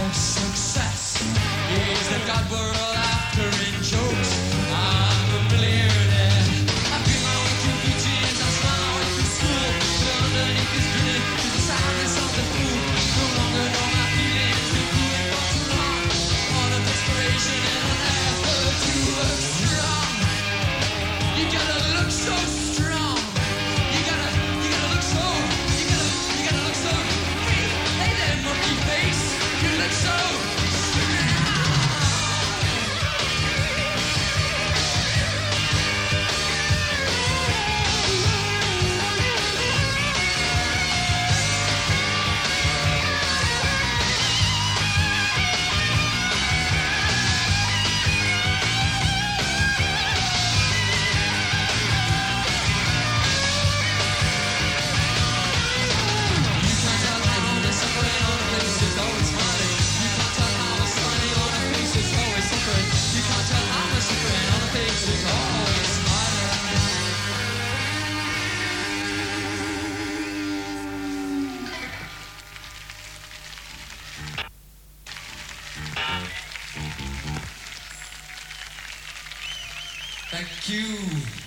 of success is the god we're all after in jokes. I'm a millionaire. I pay my way through beaches, I smile my way through school. But underneath this grinning is the sadness of the fool. No longer know my feelings, been cooling for too long. All of desperation and an effort to look strong. You gotta look so strong. You gotta look so. You gotta look so. Hey there, monkey face. You look so strong. Thank you.